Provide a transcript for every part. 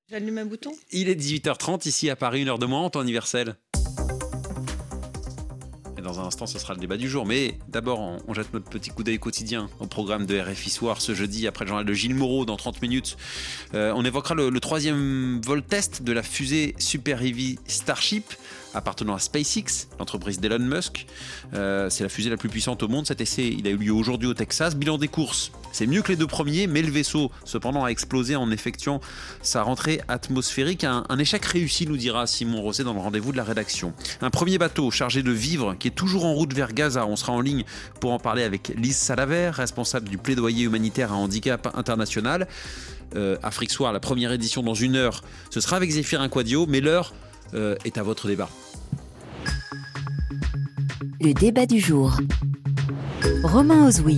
J'allume un bouton. Il est 18h30 ici à Paris, 1 heure de moins en temps universel. Et dans un instant, ce sera le débat du jour. Mais d'abord, on jette notre petit coup d'œil quotidien au programme de RFI Soir ce jeudi après le journal de Gilles Moreau dans 30 minutes. On évoquera le troisième vol test de la fusée Super Heavy Starship appartenant à SpaceX, l'entreprise d'Elon Musk. C'est la fusée la plus puissante au monde. Cet essai, il a eu lieu aujourd'hui au Texas. Bilan des courses, c'est mieux que les deux premiers, mais le vaisseau, cependant, a explosé en effectuant sa rentrée atmosphérique. Un échec réussi, nous dira Simon Rosset dans le rendez-vous de la rédaction. Un premier bateau chargé de vivres qui est toujours en route vers Gaza. On sera en ligne pour en parler avec Lise Salaver, responsable du plaidoyer humanitaire à handicap international. Afrique Soir, la première édition dans 1 heure, ce sera avec Zéphirin Quadio, mais l'heure est à votre débat. Le débat du jour. Romain Ozoui.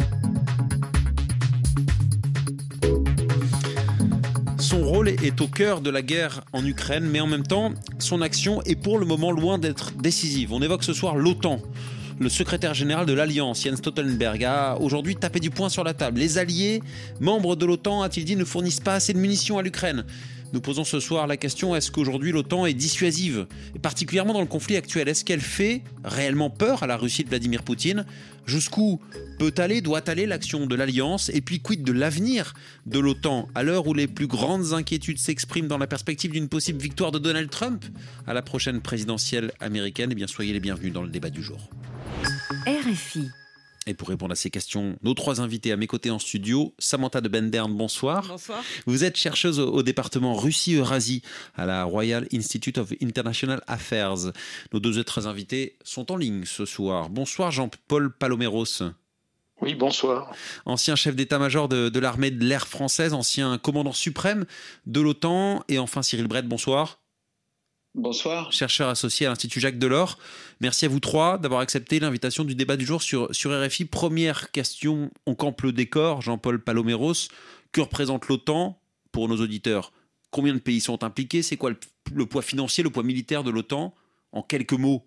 Son rôle est au cœur de la guerre en Ukraine, mais en même temps, son action est pour le moment loin d'être décisive. On évoque ce soir l'OTAN. Le secrétaire général de l'Alliance, Jens Stoltenberg, a aujourd'hui tapé du poing sur la table. Les alliés, membres de l'OTAN, a-t-il dit, ne fournissent pas assez de munitions à l'Ukraine. Nous posons ce soir la question, est-ce qu'aujourd'hui l'OTAN est dissuasive ? Et particulièrement dans le conflit actuel, est-ce qu'elle fait réellement peur à la Russie de Vladimir Poutine ? Jusqu'où peut aller, doit aller l'action de l'Alliance ? Et puis quid de l'avenir de l'OTAN à l'heure où les plus grandes inquiétudes s'expriment dans la perspective d'une possible victoire de Donald Trump à la prochaine présidentielle américaine ? Eh bien, soyez les bienvenus dans le débat du jour. RFI. Et pour répondre à ces questions, nos 3 invités à mes côtés en studio. Samantha de Bendern, bonsoir. Bonsoir. Vous êtes chercheuse au département Russie-Eurasie à la Royal Institute of International Affairs. Nos 2 autres invités sont en ligne ce soir. Bonsoir Jean-Paul Paloméros. Oui, bonsoir. Ancien chef d'état-major de l'armée de l'air française, ancien commandant suprême de l'OTAN. Et enfin Cyril Brett, bonsoir. Bonsoir. Chercheur associé à l'Institut Jacques Delors. Merci à vous 3 d'avoir accepté l'invitation du débat du jour sur RFI. Première question, on campe le décor, Jean-Paul Paloméros. Que représente l'OTAN pour nos auditeurs ? Combien de pays sont impliqués ? C'est quoi le poids financier, le poids militaire de l'OTAN ? En quelques mots.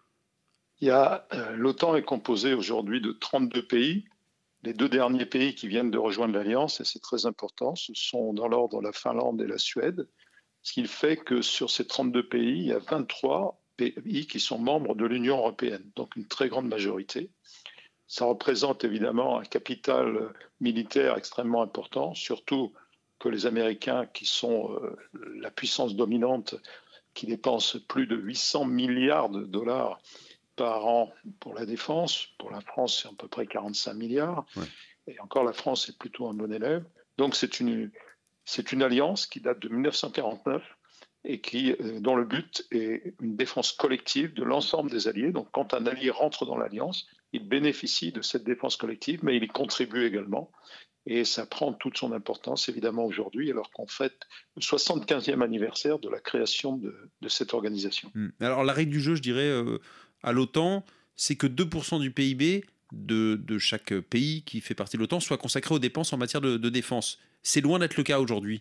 L'OTAN est composée aujourd'hui de 32 pays. Les 2 derniers pays qui viennent de rejoindre l'Alliance, et c'est très important, ce sont dans l'ordre la Finlande et la Suède. Ce qui fait que sur ces 32 pays, il y a 23 pays qui sont membres de l'Union européenne, donc une très grande majorité. Ça représente évidemment un capital militaire extrêmement important, surtout que les Américains, qui sont la puissance dominante, qui dépensent plus de 800 milliards de dollars par an pour la défense. Pour la France, c'est à peu près 45 milliards. Ouais. Et encore, la France est plutôt un bon élève. Donc c'est une alliance qui date de 1949 et dont le but est une défense collective de l'ensemble des alliés. Donc quand un allié rentre dans l'alliance, il bénéficie de cette défense collective, mais il y contribue également. Et ça prend toute son importance, évidemment, aujourd'hui, alors qu'on fête le 75e anniversaire de la création de cette organisation. Alors la règle du jeu, je dirais, à l'OTAN, c'est que 2% du PIB de chaque pays qui fait partie de l'OTAN soit consacré aux dépenses en matière de défense. C'est loin d'être le cas aujourd'hui.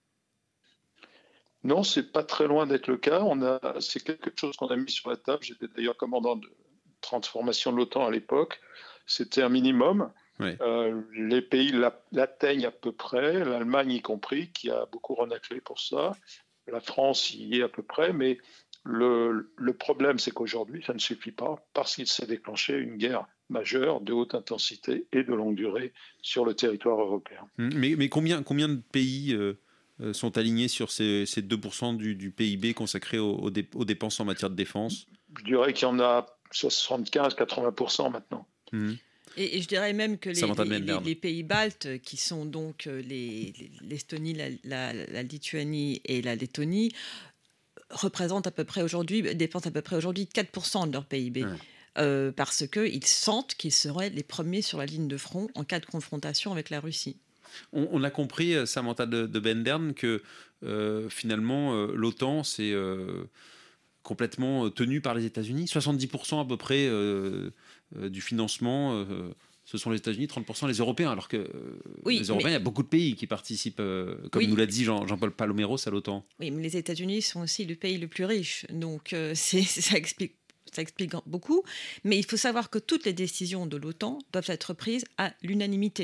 Non, c'est pas très loin d'être le cas. C'est quelque chose qu'on a mis sur la table. J'étais d'ailleurs commandant de transformation de l'OTAN à l'époque. C'était un minimum. Oui. Les pays l'atteignent à peu près, l'Allemagne y compris, qui a beaucoup renaclé pour ça. La France y est à peu près, mais le problème, c'est qu'aujourd'hui, ça ne suffit pas parce qu'il s'est déclenché une guerre majeure de haute intensité et de longue durée sur le territoire européen. Mais combien de pays sont alignés sur ces 2% du PIB consacrés aux dépenses en matière de défense ? Je dirais qu'il y en a 75-80% maintenant. Et je dirais même que les pays baltes, qui sont donc l'Estonie, la Lituanie et la Lettonie, dépensent à peu près aujourd'hui 4% de leur PIB. Ouais. Parce qu'ils sentent qu'ils seraient les premiers sur la ligne de front en cas de confrontation avec la Russie. On a compris, Samantha de Bendern, que finalement l'OTAN c'est complètement tenu par les États-Unis. 70% à peu près du financement, ce sont les États-Unis, 30% les Européens. Alors que les Européens, il y a beaucoup de pays qui parparticipent, comme nous l'a dit Jean-Paul Paloméros, à l'OTAN. Oui, mais les États-Unis sont aussi le pays le plus riche. Donc ça explique beaucoup. Mais il faut savoir que toutes les décisions de l'OTAN doivent être prises à l'unanimité.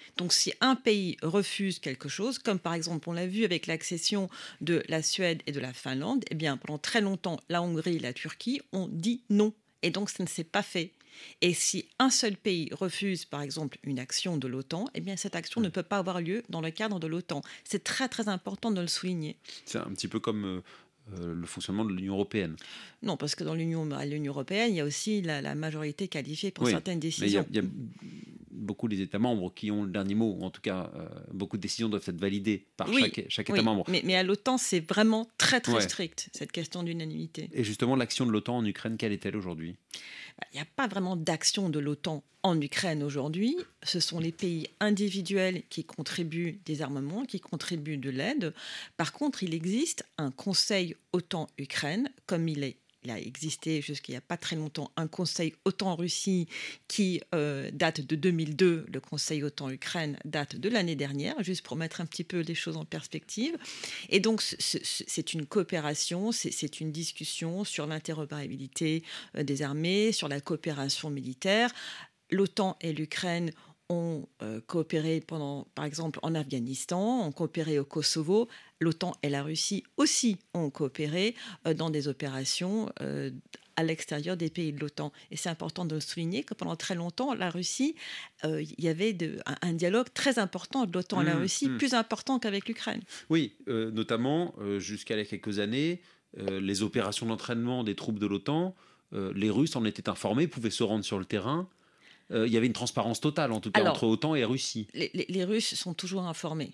Donc si un pays refuse quelque chose, comme par exemple on l'a vu avec l'accession de la Suède et de la Finlande, eh bien pendant très longtemps la Hongrie et la Turquie ont dit non. Et donc ça ne s'est pas fait. Et si un seul pays refuse, par exemple, une action de l'OTAN, eh bien cette action ne peut pas avoir lieu dans le cadre de l'OTAN. C'est très très important de le souligner. C'est un petit peu comme le fonctionnement de l'Union européenne. Non, parce que dans l'Union européenne, il y a aussi la majorité qualifiée pour certaines décisions. Mais il y a beaucoup des États membres qui ont le dernier mot, ou en tout cas, beaucoup de décisions doivent être validées par chaque État membre. Mais à l'OTAN, c'est vraiment très très strict, cette question d'unanimité. Et justement, l'action de l'OTAN en Ukraine, quelle est-elle aujourd'hui ? Il n'y a pas vraiment d'action de l'OTAN en Ukraine aujourd'hui. Ce sont les pays individuels qui contribuent des armements, qui contribuent de l'aide. Par contre, il existe un Conseil OTAN-Ukraine, comme il a existé jusqu'il n'y a pas très longtemps un Conseil OTAN-Russie qui date de 2002. Le Conseil OTAN-Ukraine date de l'année dernière, juste pour mettre un petit peu les choses en perspective. Et donc, c'est une coopération, c'est une discussion sur l'interopérabilité des armées, sur la coopération militaire. L'OTAN et l'Ukraine ont coopéré par exemple, en Afghanistan, ont coopéré au Kosovo. L'OTAN et la Russie aussi ont coopéré dans des opérations à l'extérieur des pays de l'OTAN. Et c'est important de souligner que pendant très longtemps, la Russie, il y avait un dialogue très important de l'OTAN et la Russie, plus important qu'avec l'Ukraine. Oui, notamment jusqu'à il y a quelques années, les opérations d'entraînement des troupes de l'OTAN, les Russes en étaient informés, pouvaient se rendre sur le terrain. Il y avait une transparence totale, en tout cas, entre OTAN et Russie. Les Russes sont toujours informés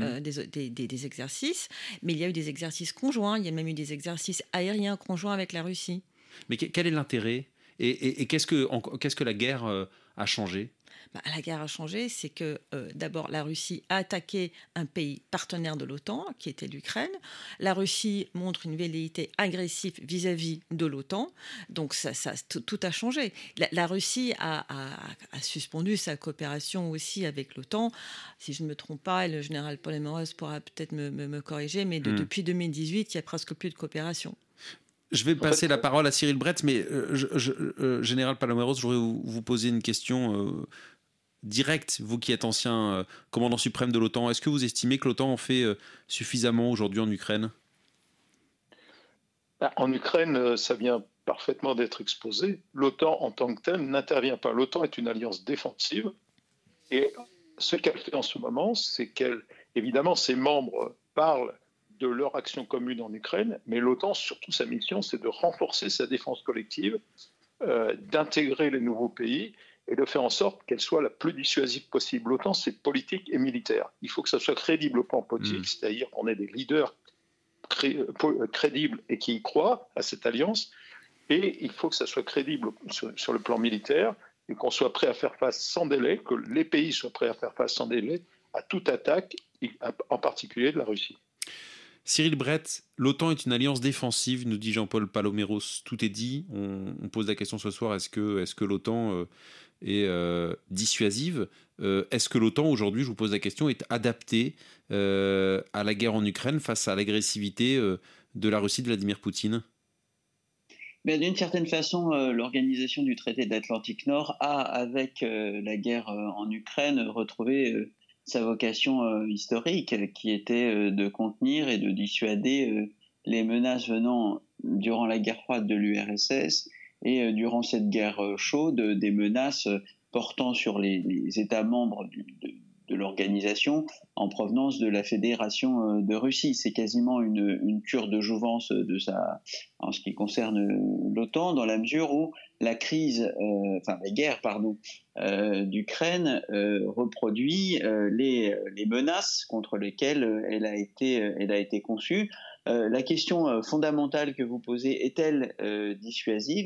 des exercices, mais il y a eu des exercices conjoints, il y a même eu des exercices aériens conjoints avec la Russie. Mais quel est l'intérêt et qu'est-ce que la guerre a changé ? La guerre a changé, c'est que d'abord la Russie a attaqué un pays partenaire de l'OTAN, qui était l'Ukraine. La Russie montre une velléité agressive vis-à-vis de l'OTAN, donc tout a changé. La Russie a suspendu sa coopération aussi avec l'OTAN. Si je ne me trompe pas, et le général Polemeros pourra peut-être me corriger, mais depuis 2018, il n'y a presque plus de coopération. Je vais passer la parole à Cyril Bretz, mais général Paloméros, je voudrais vous poser une question directe, vous qui êtes ancien commandant suprême de l'OTAN. Est-ce que vous estimez que l'OTAN en fait suffisamment aujourd'hui en Ukraine ? En Ukraine, ça vient parfaitement d'être exposé. L'OTAN en tant que telle n'intervient pas. L'OTAN est une alliance défensive et ce qu'elle fait en ce moment, c'est évidemment, ses membres parlent de leur action commune en Ukraine, mais l'OTAN, surtout sa mission, c'est de renforcer sa défense collective, d'intégrer les nouveaux pays et de faire en sorte qu'elle soit la plus dissuasive possible. L'OTAN, c'est politique et militaire. Il faut que ça soit crédible au plan politique, c'est-à-dire qu'on ait des leaders crédibles et qui y croient à cette alliance, et il faut que ça soit crédible sur le plan militaire et qu'on soit prêt à faire face sans délai, que les pays soient prêts à faire face sans délai à toute attaque, en particulier de la Russie. Cyril Bretz, l'OTAN est une alliance défensive, nous dit Jean-Paul Paloméros. Tout est dit. On pose la question ce soir, est-ce que l'OTAN est dissuasive ? Est-ce que l'OTAN, aujourd'hui, je vous pose la question, est adaptée à la guerre en Ukraine face à l'agressivité de la Russie de Vladimir Poutine ? D'une certaine façon, l'organisation du traité de l'Atlantique Nord a, avec la guerre en Ukraine, retrouvé sa vocation historique, qui était de contenir et de dissuader les menaces venant durant la guerre froide de l'URSS et durant cette guerre chaude, des menaces portant sur les États membres de l'organisation en provenance de la Fédération de Russie. C'est quasiment une cure de jouvence en ce qui concerne l'OTAN, dans la mesure où la guerre d'Ukraine reproduit les menaces contre lesquelles elle a été conçue. La question fondamentale que vous posez, est-elle dissuasive ?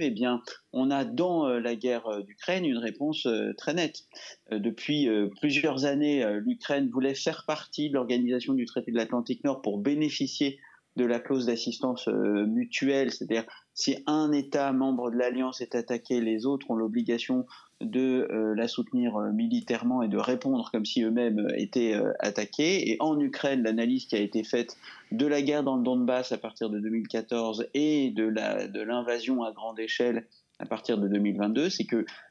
Eh bien, on a dans la guerre d'Ukraine une réponse très nette. Depuis plusieurs années, l'Ukraine voulait faire partie de l'organisation du traité de l'Atlantique Nord pour bénéficier de la clause d'assistance mutuelle, c'est-à-dire si un État membre de l'Alliance est attaqué, les autres ont l'obligation de la soutenir militairement et de répondre comme si eux-mêmes étaient attaqués. Et en Ukraine, l'analyse qui a été faite de la guerre dans le Donbass à partir de 2014 et de l'invasion à grande échelle à partir de 2022, c'est que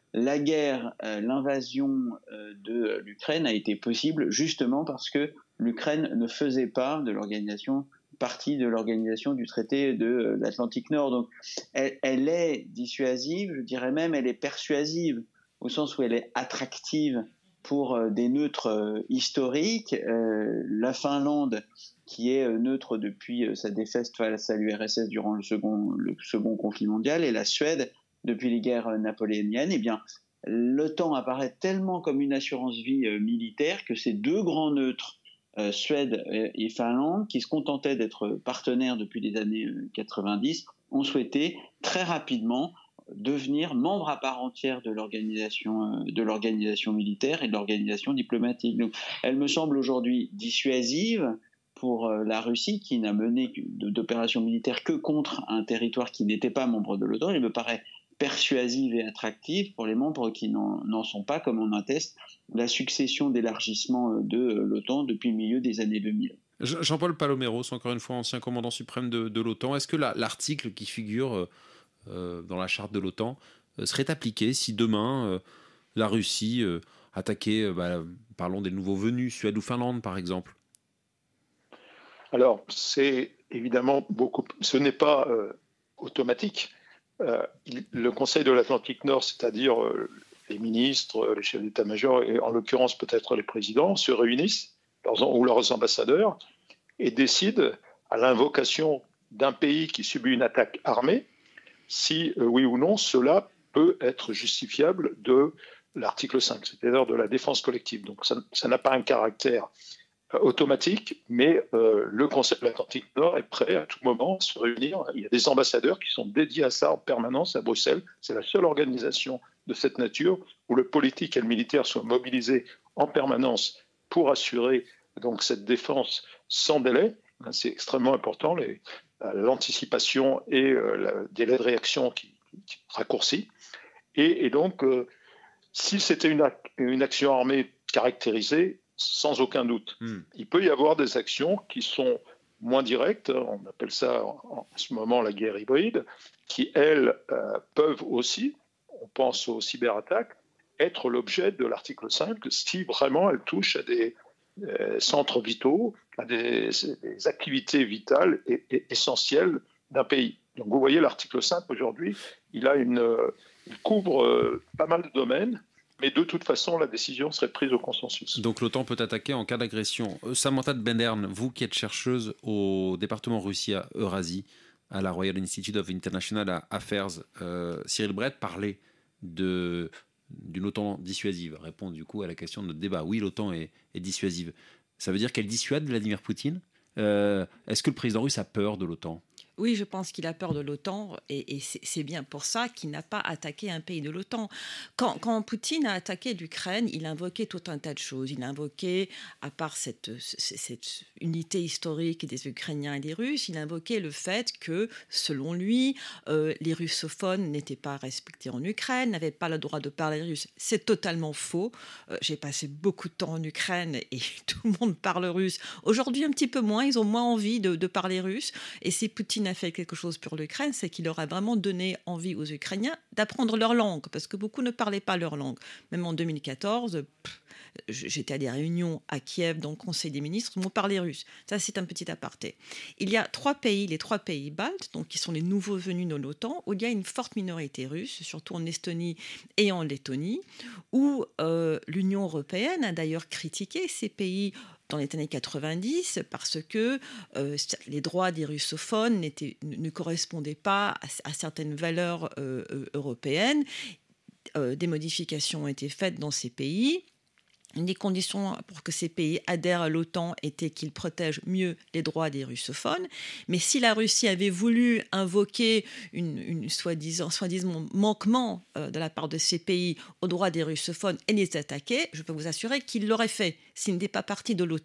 la guerre, l'invasion de l'Ukraine a été possible justement parce que l'Ukraine ne faisait pas partie de l'organisation du traité de l'Atlantique Nord. Donc, elle est dissuasive, je dirais même, elle est persuasive, au sens où elle est attractive pour des neutres historiques. La Finlande, qui est neutre depuis sa défaite face à l'URSS durant le second conflit mondial, et la Suède, depuis les guerres napoléoniennes, eh bien, l'OTAN apparaît tellement comme une assurance-vie militaire que ces deux grands neutres, Suède et Finlande, qui se contentaient d'être partenaires depuis les années 90, ont souhaité très rapidement devenir membres à part entière de l'organisation militaire et de l'organisation diplomatique. Donc, elle me semble aujourd'hui dissuasive pour la Russie, qui n'a mené d'opérations militaires que contre un territoire qui n'était pas membre de l'OTAN. Il me paraît persuasive et attractive pour les membres qui n'en sont pas, comme on atteste la succession d'élargissements de l'OTAN depuis le milieu des années 2000. Jean-Paul Paloméros, encore une fois ancien commandant suprême de l'OTAN, est-ce que l'article qui figure dans la charte de l'OTAN serait appliqué si demain la Russie attaquait, parlons des nouveaux venus, Suède ou Finlande par exemple? Alors, c'est évidemment ce n'est pas automatique. Le Conseil de l'Atlantique Nord, c'est-à-dire les ministres, les chefs d'état-major, et en l'occurrence peut-être les présidents, se réunissent, ou leurs ambassadeurs, et décident, à l'invocation d'un pays qui subit une attaque armée, si oui ou non cela peut être justifiable de l'article 5, c'est-à-dire de la défense collective. Donc ça n'a pas un caractère automatique, mais le Conseil de l'Atlantique Nord est prêt à tout moment à se réunir. Il y a des ambassadeurs qui sont dédiés à ça en permanence à Bruxelles. C'est la seule organisation de cette nature où le politique et le militaire sont mobilisés en permanence pour assurer donc cette défense sans délai. C'est extrêmement important, l'anticipation et le délai de réaction qui raccourcit. Et donc, si c'était une action armée caractérisée, sans aucun doute. Il peut y avoir des actions qui sont moins directes, on appelle ça en ce moment la guerre hybride, qui, elles, peuvent aussi, on pense aux cyberattaques, être l'objet de l'article 5 si vraiment elles touchent à des centres vitaux, à des activités vitales et essentielles d'un pays. Donc vous voyez, l'article 5 aujourd'hui, il couvre pas mal de domaines. Mais de toute façon, la décision serait prise au consensus. Donc l'OTAN peut attaquer en cas d'agression. Samantha de Bendern, vous qui êtes chercheuse au département Russie à Eurasie, à la Royal Institute of International Affairs, Cyril Brett parlait d'une OTAN dissuasive. Répond du coup à la question de notre débat. Oui, l'OTAN est dissuasive. Ça veut dire qu'elle dissuade Vladimir Poutine. Est-ce que le président russe a peur de l'OTAN ? Oui, je pense qu'il a peur de l'OTAN et c'est bien pour ça qu'il n'a pas attaqué un pays de l'OTAN. Quand Poutine a attaqué l'Ukraine, il a invoqué tout un tas de choses. Il a invoqué, à part cette unité historique des Ukrainiens et des Russes, il a invoqué le fait que, selon lui, les russophones n'étaient pas respectés en Ukraine, n'avaient pas le droit de parler russe. C'est totalement faux. J'ai passé beaucoup de temps en Ukraine et tout le monde parle russe. Aujourd'hui, un petit peu moins. Ils ont moins envie de parler russe. Et si Poutine a fait quelque chose pour l'Ukraine, c'est qu'il leur a vraiment donné envie aux Ukrainiens d'apprendre leur langue, parce que beaucoup ne parlaient pas leur langue. Même en 2014, j'étais à des réunions à Kiev dans le Conseil des ministres, où on parlait russe. Ça, c'est un petit aparté. Il y a les trois pays baltes, donc qui sont les nouveaux venus dans l'OTAN, où il y a une forte minorité russe, surtout en Estonie et en Lettonie, où l'Union européenne a d'ailleurs critiqué ces pays dans les années 90 parce que les droits des russophones ne correspondaient pas à certaines valeurs européennes. Des modifications ont été faites dans ces pays. Une des conditions pour que ces pays adhèrent à l'OTAN était qu'ils protègent mieux les droits des russophones. Mais si la Russie avait voulu invoquer une soi-disant manquement de la part de ces pays aux droits des russophones et les attaquer, je peux vous assurer qu'il l'aurait fait s'il n'était pas parti de l'OTAN.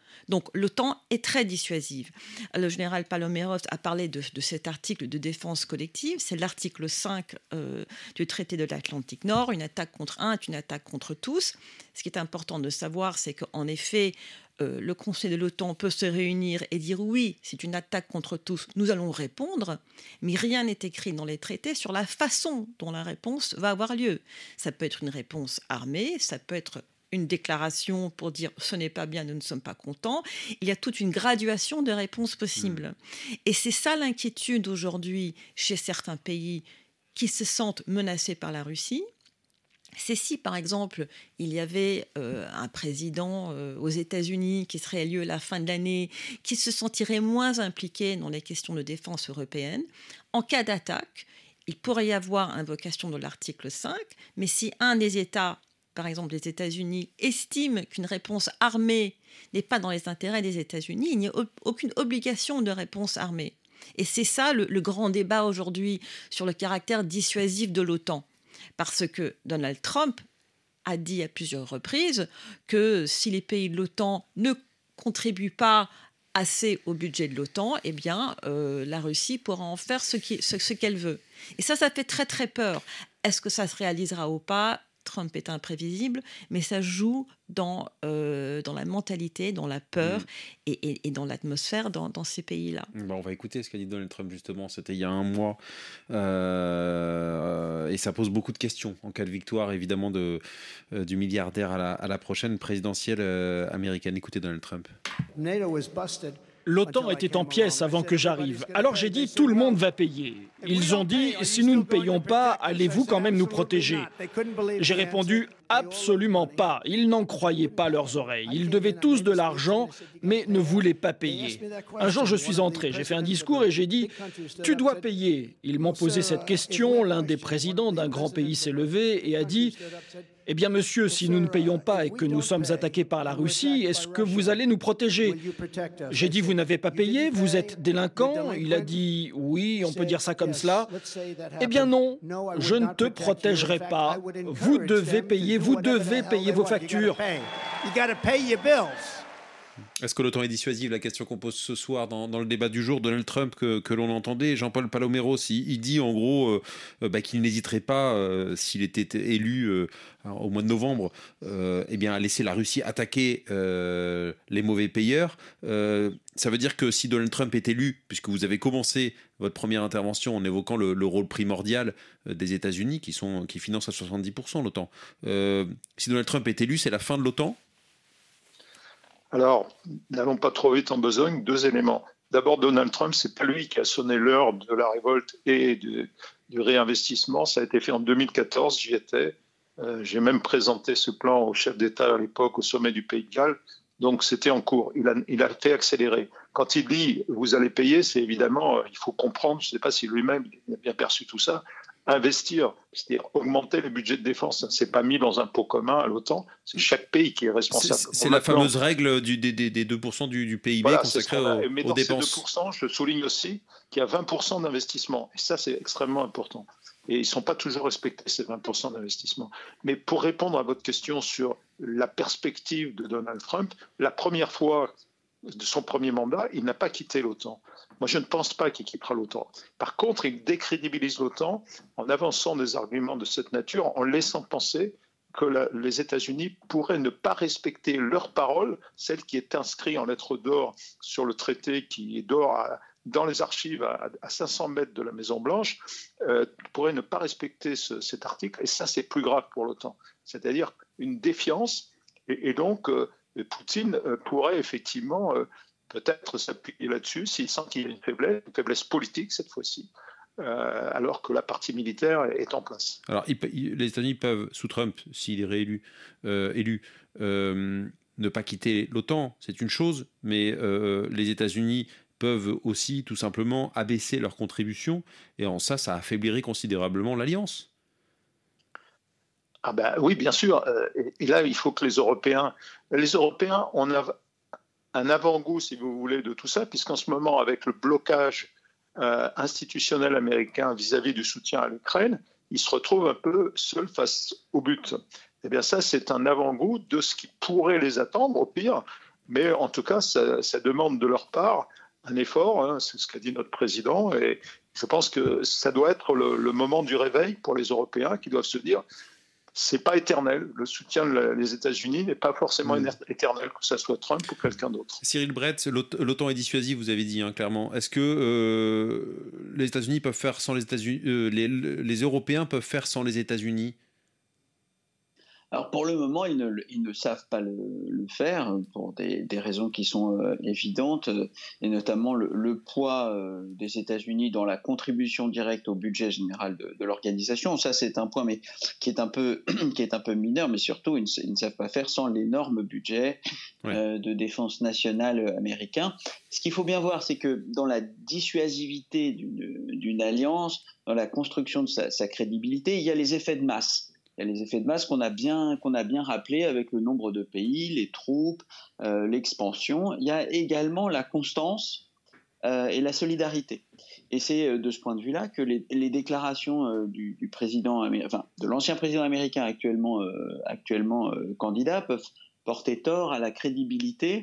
Donc l'OTAN est très dissuasive. Le général Paloméros a parlé de cet article de défense collective, c'est l'article 5 du traité de l'Atlantique Nord, une attaque contre un est une attaque contre tous. Ce qui est important de savoir, c'est qu'en effet, le Conseil de l'OTAN peut se réunir et dire oui, c'est une attaque contre tous, nous allons répondre, mais rien n'est écrit dans les traités sur la façon dont la réponse va avoir lieu. Ça peut être une réponse armée, ça peut être une déclaration pour dire ce n'est pas bien, nous ne sommes pas contents. Il y a toute une graduation de réponses possibles. Et c'est ça l'inquiétude aujourd'hui chez certains pays qui se sentent menacés par la Russie. C'est si, par exemple, il y avait un président aux États-Unis qui serait élu à la fin de l'année, qui se sentirait moins impliqué dans les questions de défense européenne, en cas d'attaque, il pourrait y avoir invocation de l'article 5, mais si un des États, par exemple les États-Unis, estime qu'une réponse armée n'est pas dans les intérêts des États-Unis, il n'y a aucune obligation de réponse armée. Et c'est ça le grand débat aujourd'hui sur le caractère dissuasif de l'OTAN. Parce que Donald Trump a dit à plusieurs reprises que si les pays de l'OTAN ne contribuent pas assez au budget de l'OTAN, eh bien, la Russie pourra en faire ce qu'elle veut. Et ça fait très très peur. Est-ce que ça se réalisera ou pas ? Trump est imprévisible, mais ça joue dans la mentalité, dans la peur et dans l'atmosphère dans ces pays-là. On va écouter ce qu'a dit Donald Trump justement, c'était il y a un mois, et ça pose beaucoup de questions en cas de victoire évidemment du milliardaire à la prochaine présidentielle américaine. Écoutez Donald Trump. L'OTAN était en pièces avant que j'arrive. Alors j'ai dit, tout le monde va payer. Ils ont dit, si nous ne payons pas, allez-vous quand même nous protéger ? J'ai répondu, absolument pas. Ils n'en croyaient pas leurs oreilles. Ils devaient tous de l'argent, mais ne voulaient pas payer. Un jour, je suis entré, j'ai fait un discours et j'ai dit, tu dois payer. Ils m'ont posé cette question, l'un des présidents d'un grand pays s'est levé et a dit, eh bien, monsieur, si nous ne payons pas et que nous sommes attaqués par la Russie, est-ce que vous allez nous protéger ? J'ai dit, vous n'avez pas payé, vous êtes délinquant ? Il a dit, oui, on peut dire ça comme cela. Eh bien non, je ne te protégerai pas. Vous devez payer vos factures. Est-ce que l'OTAN est dissuasive ? La question qu'on pose ce soir dans le débat du jour, Donald Trump que l'on entendait, Jean-Paul Paloméros, il dit en gros qu'il n'hésiterait pas, s'il était élu au mois de novembre, à laisser la Russie attaquer les mauvais payeurs. Ça veut dire que si Donald Trump est élu, puisque vous avez commencé votre première intervention en évoquant le rôle primordial des États-Unis qui financent à 70% l'OTAN, si Donald Trump est élu, c'est la fin de l'OTAN ? Alors, n'allons pas trop vite en besogne, 2 éléments. D'abord, Donald Trump, c'est pas lui qui a sonné l'heure de la révolte et du réinvestissement. Ça a été fait en 2014, j'y étais. J'ai même présenté ce plan au chef d'État à l'époque au sommet du Pays de Galles. Donc, c'était en cours. Il a fait accélérer. Quand il dit « vous allez payer », c'est évidemment, il faut comprendre, je ne sais pas si lui-même il a bien perçu tout ça, investir, c'est-à-dire augmenter le budget de défense. Ce n'est pas mis dans un pot commun à l'OTAN, c'est chaque pays qui est responsable. C'est la fameuse règle des 2% du PIB consacré aux dépenses. Ces 2%, je souligne aussi qu'il y a 20% d'investissement. Et ça, c'est extrêmement important. Et ils ne sont pas toujours respectés, ces 20% d'investissement. Mais pour répondre à votre question sur la perspective de Donald Trump, la première fois de son premier mandat, il n'a pas quitté l'OTAN. Moi, je ne pense pas qu'il quittera l'OTAN. Par contre, il décrédibilise l'OTAN en avançant des arguments de cette nature, en laissant penser que les États-Unis pourraient ne pas respecter leur parole, celle qui est inscrite en lettres d'or sur le traité qui est d'or dans les archives à 500 mètres de la Maison-Blanche, pourraient ne pas respecter cet article. Et ça, c'est plus grave pour l'OTAN. C'est-à-dire une défiance. Et donc, Poutine pourrait effectivement peut-être s'appuyer là-dessus s'il sent qu'il y a une faiblesse politique cette fois-ci, alors que la partie militaire est en place. Alors, les États-Unis peuvent, sous Trump, s'il est réélu, ne pas quitter l'OTAN, c'est une chose, mais les États-Unis peuvent aussi tout simplement abaisser leur contribution, et en ça affaiblirait considérablement l'alliance. Ah ben oui, bien sûr. Et là, il faut que les Européens ont un avant-goût, si vous voulez, de tout ça, puisqu'en ce moment, avec le blocage institutionnel américain vis-à-vis du soutien à l'Ukraine, ils se retrouvent un peu seuls face au but. Eh bien ça, c'est un avant-goût de ce qui pourrait les attendre, au pire, Mais en tout cas, ça demande de leur part un effort, hein, c'est ce qu'a dit notre président, et je pense que ça doit être le moment du réveil pour les Européens qui doivent se dire c'est pas éternel. Le soutien des États-Unis n'est pas forcément éternel, que ce soit Trump ou quelqu'un d'autre. Cyril Brett, l'OTAN est dissuasive, vous avez dit, hein, clairement. Est-ce que les États-Unis peuvent faire sans les États-Unis, les Européens peuvent faire sans les États-Unis? Alors pour le moment, ils ne savent pas le faire pour des raisons qui sont évidentes, et notamment le poids des États-Unis dans la contribution directe au budget général de l'organisation. Ça, c'est un point, mais qui est un peu mineur, mais surtout, ils ne savent pas faire sans l'énorme budget de défense nationale américain. Ce qu'il faut bien voir, c'est que dans la dissuasivité d'une alliance, dans la construction de sa crédibilité, il y a les effets de masse. Il y a les effets de masse qu'on a bien rappelés avec le nombre de pays, les troupes, l'expansion. Il y a également la constance et la solidarité. Et c'est de ce point de vue-là que les déclarations du président, de l'ancien président américain actuellement candidat peuvent porter tort à la crédibilité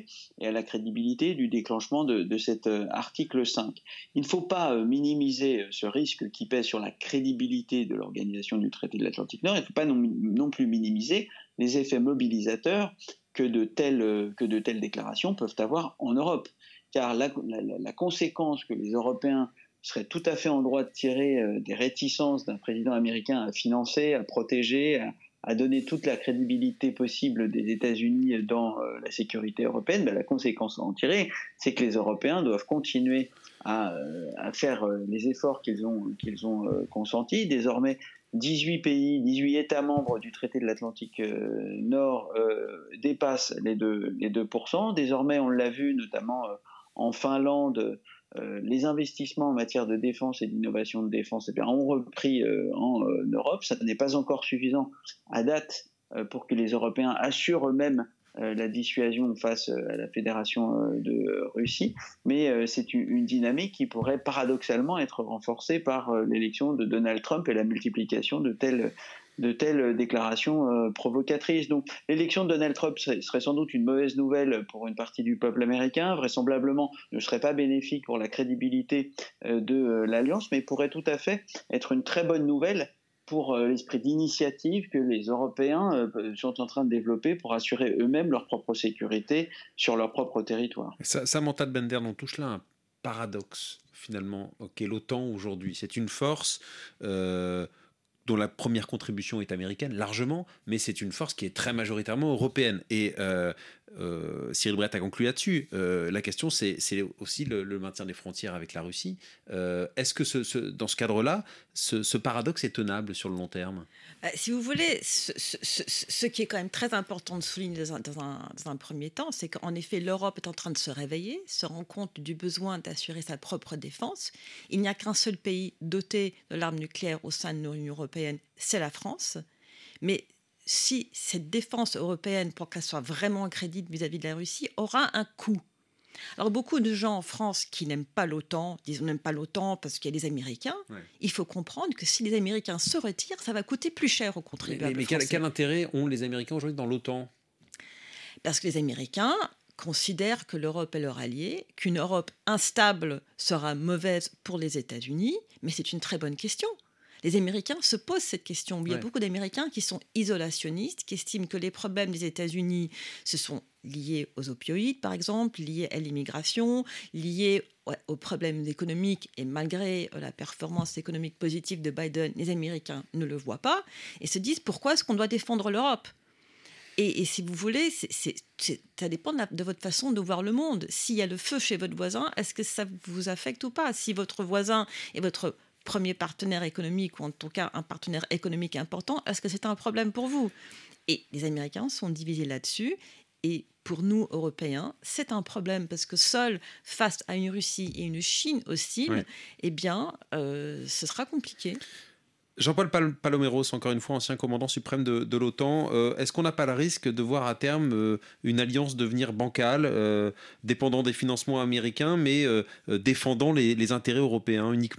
du déclenchement de cet article 5. Il ne faut pas minimiser ce risque qui pèse sur la crédibilité de l'organisation du traité de l'Atlantique Nord. Il ne faut pas non plus minimiser les effets mobilisateurs que de telles déclarations peuvent avoir en Europe. Car la conséquence que les Européens seraient tout à fait en droit de tirer des réticences d'un président américain à financer, à protéger, à donner toute la crédibilité possible des États-Unis dans la sécurité européenne, la conséquence à en tirer, c'est que les Européens doivent continuer à faire les efforts qu'ils ont consentis. Désormais, 18 États membres du traité de l'Atlantique Nord dépassent les 2%. Désormais, on l'a vu notamment en Finlande, les investissements en matière de défense et d'innovation de défense ont repris en Europe. Ça n'est pas encore suffisant à date pour que les Européens assurent eux-mêmes la dissuasion face à la Fédération de Russie, mais c'est une dynamique qui pourrait paradoxalement être renforcée par l'élection de Donald Trump et la multiplication de telles déclarations provocatrices. Donc l'élection de Donald Trump serait sans doute une mauvaise nouvelle pour une partie du peuple américain, vraisemblablement ne serait pas bénéfique pour la crédibilité de l'Alliance, mais pourrait tout à fait être une très bonne nouvelle pour l'esprit d'initiative que les Européens sont en train de développer pour assurer eux-mêmes leur propre sécurité sur leur propre territoire. Samantha de Bender, on touche là un paradoxe finalement. L'OTAN aujourd'hui, c'est une force dont la première contribution est américaine, largement, mais c'est une force qui est très majoritairement européenne. Et Cyril Brett a conclu là-dessus. La question, c'est aussi le maintien des frontières avec la Russie. Est-ce que dans ce cadre-là, ce paradoxe est tenable sur le long terme ? Si vous voulez, ce qui est quand même très important de souligner dans un premier temps, c'est qu'en effet, l'Europe est en train de se réveiller, se rend compte du besoin d'assurer sa propre défense. Il n'y a qu'un seul pays doté de l'arme nucléaire au sein de l'Union européenne, c'est la France. Mais si cette défense européenne, pour qu'elle soit vraiment crédible vis-à-vis de la Russie, aura un coût. Alors beaucoup de gens en France qui n'aiment pas l'OTAN, disent on n'aime pas l'OTAN parce qu'il y a des Américains. Ouais. Il faut comprendre que si les Américains se retirent, ça va coûter plus cher aux contribuables français. Mais quel intérêt ont les Américains aujourd'hui dans l'OTAN ? Parce que les Américains considèrent que l'Europe est leur allié, qu'une Europe instable sera mauvaise pour les États-Unis, mais c'est une très bonne question. Les Américains se posent cette question. Il y a beaucoup d'Américains qui sont isolationnistes, qui estiment que les problèmes des États-Unis se sont liés aux opioïdes, par exemple, liés à l'immigration, liés aux problèmes économiques. Et malgré la performance économique positive de Biden, les Américains ne le voient pas et se disent pourquoi est-ce qu'on doit défendre l'Europe ? Et si vous voulez, ça dépend de votre façon de voir le monde. S'il y a le feu chez votre voisin, est-ce que ça vous affecte ou pas ? Si votre voisin est votre premier partenaire économique, ou en tout cas un partenaire économique important, est-ce que c'est un problème pour vous ? Et les Américains sont divisés là-dessus. Et pour nous, Européens, c'est un problème parce que seul face à une Russie et une Chine hostile, eh bien, ce sera compliqué. Jean-Paul Paloméros, encore une fois, ancien commandant suprême de l'OTAN. Est-ce qu'on n'a pas le risque de voir à terme une alliance devenir bancale, dépendant des financements américains, mais défendant les intérêts européens uniquement ?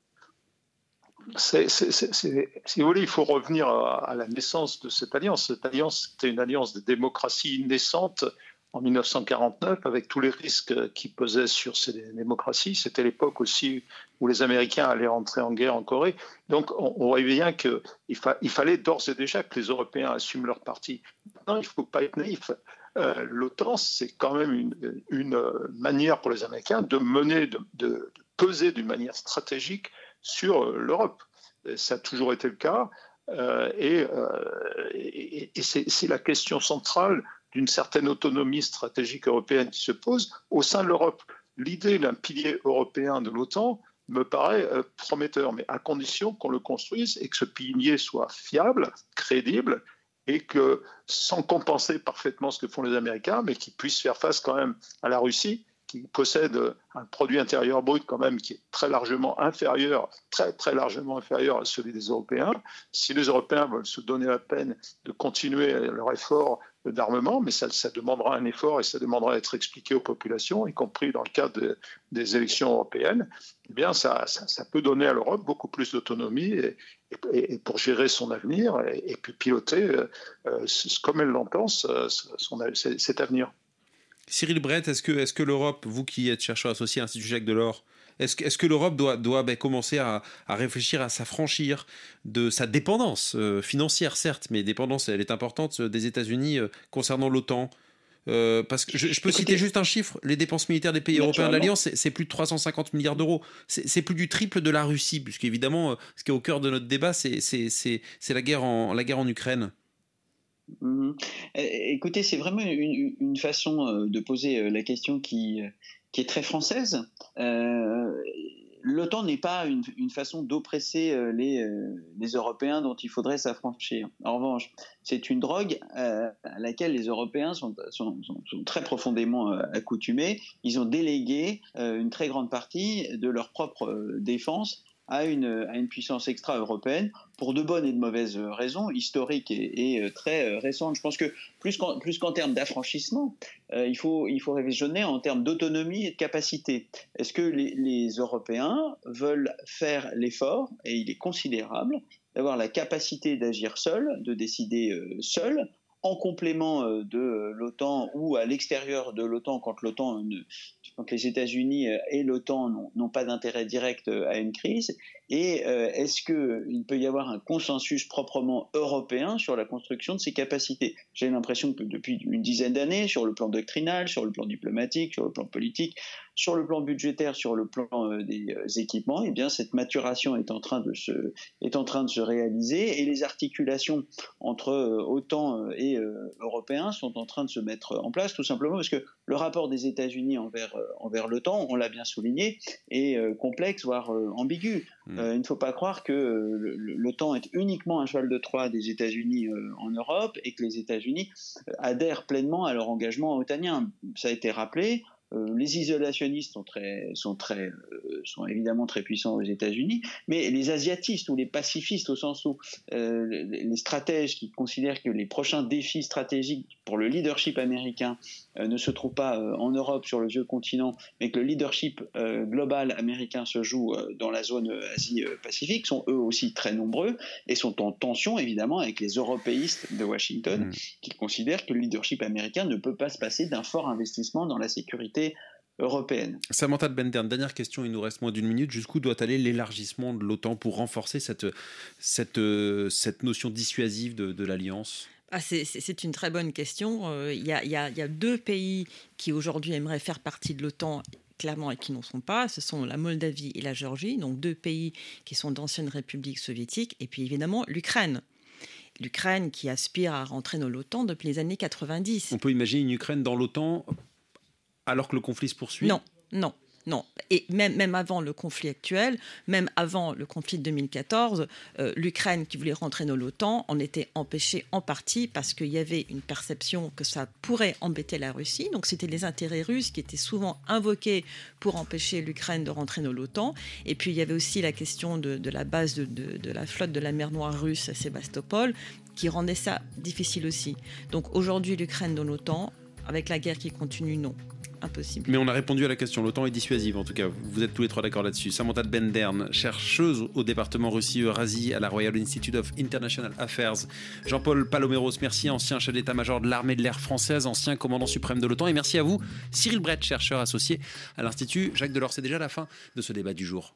Si vous voulez, il faut revenir à la naissance de cette alliance. Cette alliance, c'était une alliance de démocratie naissante en 1949, avec tous les risques qui pesaient sur ces démocraties. C'était l'époque aussi où les Américains allaient rentrer en guerre en Corée. Donc on voyait bien qu'il fallait d'ores et déjà que les Européens assument leur partie. Maintenant, il ne faut pas être naïf. L'OTAN, c'est quand même une manière pour les Américains de mener, de peser d'une manière stratégique sur l'Europe. Ça a toujours été le cas. Et c'est la question centrale d'une certaine autonomie stratégique européenne qui se pose au sein de l'Europe. L'idée d'un pilier européen de l'OTAN me paraît prometteur, mais à condition qu'on le construise et que ce pilier soit fiable, crédible, et que, sans compenser parfaitement ce que font les Américains, mais qui puisse faire face quand même à la Russie, qui possède un produit intérieur brut quand même qui est très largement inférieur, très largement inférieur à celui des Européens. Si les Européens veulent se donner la peine de continuer leur effort d'armement, mais ça demandera un effort et ça demandera d'être expliqué aux populations, y compris dans le cadre des élections européennes, eh bien ça peut donner à l'Europe beaucoup plus d'autonomie et pour gérer son avenir et puis piloter comme elle l'entend cet avenir. Cyril Brett, est-ce que l'Europe, vous qui êtes chercheur associé à l'Institut Jacques Delors, est-ce que l'Europe doit commencer à réfléchir à s'affranchir de sa dépendance financière, certes, mais dépendance, elle est importante, des États-Unis concernant l'OTAN parce que je peux citer juste un chiffre, les dépenses militaires des pays européens de l'Alliance, c'est plus de 350 milliards d'euros. C'est plus du triple de la Russie, puisqu'évidemment, ce qui est au cœur de notre débat, c'est la guerre en Ukraine. Écoutez, c'est vraiment une façon de poser la question qui est très française. L'OTAN n'est pas une façon d'oppresser les Européens dont il faudrait s'affranchir. En revanche, c'est une drogue à laquelle les Européens sont très profondément accoutumés. Ils ont délégué une très grande partie de leur propre défense à une puissance extra-européenne pour de bonnes et de mauvaises raisons, historiques et très récentes. Je pense que plus qu'en termes d'affranchissement, il faut révisionner en termes d'autonomie et de capacité. Est-ce que les Européens veulent faire l'effort, et il est considérable, d'avoir la capacité d'agir seuls, de décider seuls, en complément de l'OTAN ou à l'extérieur de l'OTAN quand les États-Unis et l'OTAN n'ont pas d'intérêt direct à une crise, et est-ce qu'il peut y avoir un consensus proprement européen sur la construction de ces capacités ? J'ai l'impression que depuis une dizaine d'années, sur le plan doctrinal, sur le plan diplomatique, sur le plan politique, sur le plan budgétaire, sur le plan des équipements, eh bien cette maturation est en train de se réaliser, et les articulations entre OTAN et Européens sont en train de se mettre en place, tout simplement parce que le rapport des États-Unis envers l'OTAN, on l'a bien souligné, est complexe, voire ambigu. Il ne faut pas croire que l'OTAN est uniquement un cheval de Troie des États-Unis en Europe et que les États-Unis adhèrent pleinement à leur engagement otanien. Ça a été rappelé. Les isolationnistes sont évidemment très puissants aux États-Unis, mais les asiatistes ou les pacifistes, au sens où les stratèges qui considèrent que les prochains défis stratégiques pour le leadership américain ne se trouvent pas en Europe, sur le vieux continent, mais que le leadership global américain se joue dans la zone Asie-Pacifique, sont eux aussi très nombreux et sont en tension évidemment avec les européistes de Washington, qui considèrent que le leadership américain ne peut pas se passer d'un fort investissement dans la sécurité européenne. Samantha de Bendern, dernière question, il nous reste moins d'une minute. Jusqu'où doit aller l'élargissement de l'OTAN pour renforcer cette notion dissuasive de l'Alliance ? C'est une très bonne question. Il y a deux pays qui aujourd'hui aimeraient faire partie de l'OTAN clairement et qui n'en sont pas. Ce sont la Moldavie et la Géorgie, donc deux pays qui sont d'anciennes républiques soviétiques, et puis évidemment l'Ukraine. L'Ukraine qui aspire à rentrer dans l'OTAN depuis les années 90. On peut imaginer une Ukraine dans l'OTAN alors que le conflit se poursuit ? Non. Et même avant le conflit actuel, même avant le conflit de 2014, l'Ukraine qui voulait rentrer dans l'OTAN en était empêchée en partie parce qu'il y avait une perception que ça pourrait embêter la Russie. Donc c'était les intérêts russes qui étaient souvent invoqués pour empêcher l'Ukraine de rentrer dans l'OTAN. Et puis il y avait aussi la question de la base de la flotte de la mer Noire russe à Sébastopol qui rendait ça difficile aussi. Donc aujourd'hui l'Ukraine dans l'OTAN, Avec la guerre qui continue, non. Impossible. Mais on a répondu à la question. L'OTAN est dissuasive, en tout cas. Vous êtes tous les trois d'accord là-dessus. Samantha Bendern, chercheuse au département Russie-Eurasie à la Royal Institute of International Affairs. Jean-Paul Paloméros, merci, ancien chef d'état-major de l'armée de l'air française, ancien commandant suprême de l'OTAN. Et merci à vous, Cyril Brett, chercheur associé à l'Institut Jacques Delors. C'est déjà la fin de ce débat du jour.